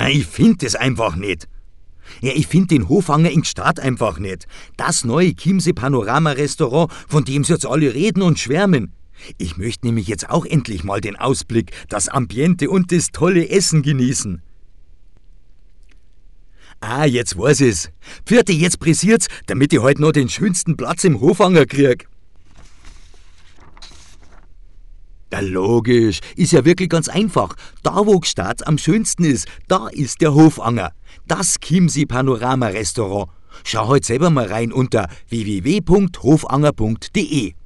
Ich finde das einfach nicht. Ja, ich finde den Hofanger in Gstaad einfach nicht. Das neue Chiemsee Panorama Restaurant, von dem sie jetzt alle reden und schwärmen. Ich möchte nämlich jetzt auch endlich mal den Ausblick, das Ambiente und das tolle Essen genießen. Ah, jetzt weiß ich's. Pfiat, jetzt pressiert's, damit ich heute noch den schönsten Platz im Hofanger krieg. Ja, logisch. Ist ja wirklich ganz einfach. Da, wo Gstaad am schönsten ist, da ist der Hofanger. Das Chiemsee Panorama Restaurant. Schau heute selber mal rein unter www.hofanger.de.